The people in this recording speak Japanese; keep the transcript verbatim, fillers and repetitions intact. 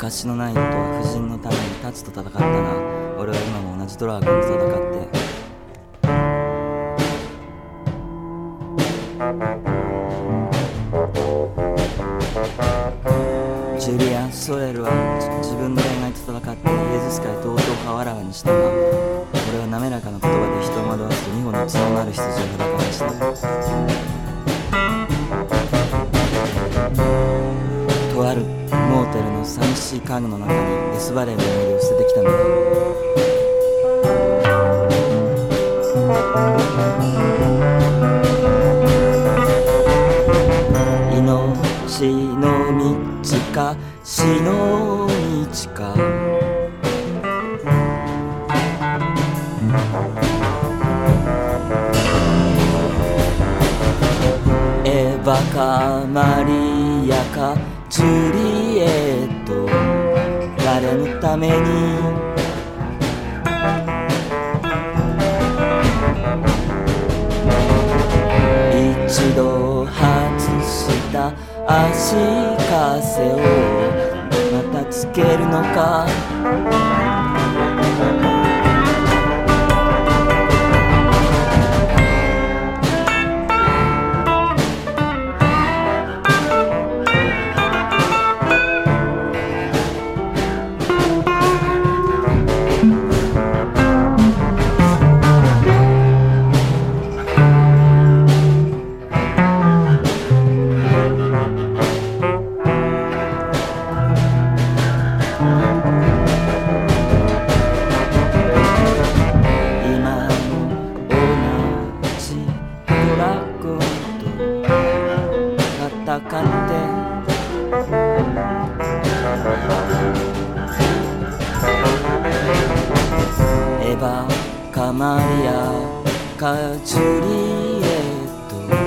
貸しのない人は夫人のために立つと戦ったが、俺は今も同じドラゴンと戦ってジュリアン・ソレルは自分の恋愛と戦ってイエズス会統統派をあらわにしたが、俺は滑らかな言葉で人を惑わす二本の角のある羊を裸にした。とあるモーテルの寂しい家具の中にデスバレーの思い出を捨ててきたんだ。命の道か死の道か、エヴァかマリアかジュリエット、誰のために一度外した足かせをまたつけるのか。戦ってエヴァかマリアかジュリエット、